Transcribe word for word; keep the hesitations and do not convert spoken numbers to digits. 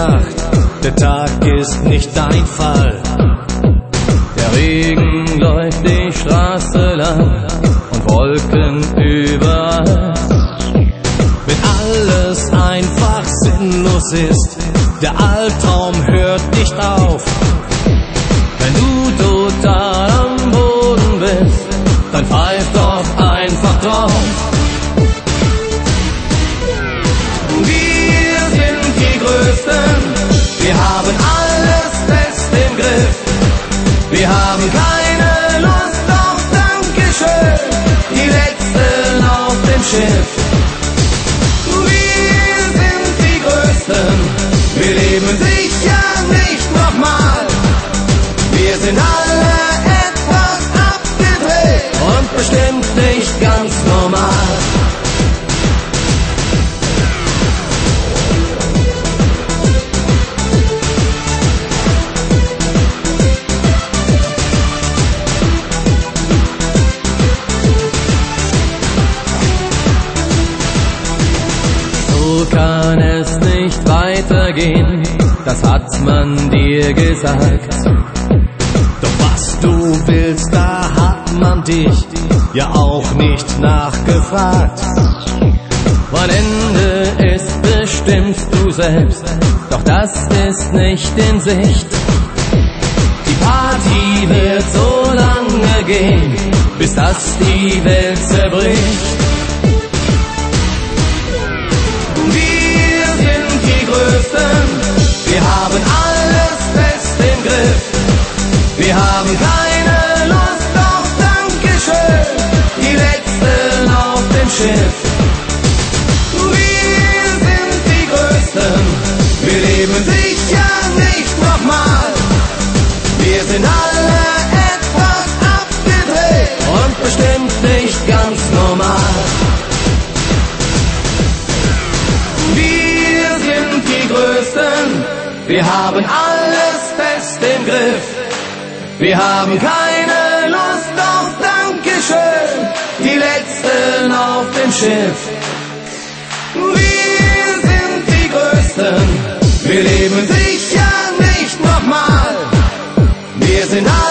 Nacht, der Tag ist nicht dein Fall. Der Regen läuft die Straße lang und Wolken überall. Wenn alles einfach sinnlos ist, der Albtraum hört nicht auf. Wenn du total am Boden bist, dann pfeif doch einfach drauf. Wir sind die Größten, wir haben alles fest im Griff. Wir haben keine Lust auf Dankeschön, die Letzten auf dem Schiff. Wir sind die Größten, wir leben sicher nicht nochmal. Wir sind alle etwas abgedreht und bestimmt nicht ganz normal. So kann es nicht weitergehen, das hat man dir gesagt. Doch was du willst, da hat man dich ja auch nicht nachgefragt. Wann Ende ist, bestimmst du selbst, doch das ist nicht in Sicht. Die Party wird so lange gehen, bis das die Welt zerbricht. Wir sind die Größten, wir haben alles fest im Griff. Wir haben keine Lust auf Dankeschön, die Letzten auf dem Schiff. Wir sind die Größten, wir leben sicher nicht nochmal. Wir sind alle etwas abgedreht und bestimmt nicht ganz normal. Wir sind die Größten, wir haben alles fest im Griff. Wir haben keine Lust auf Dankeschön, die Letzten auf dem Schiff. Wir sind die Größten, wir leben sicher nicht nochmal. Wir sind alle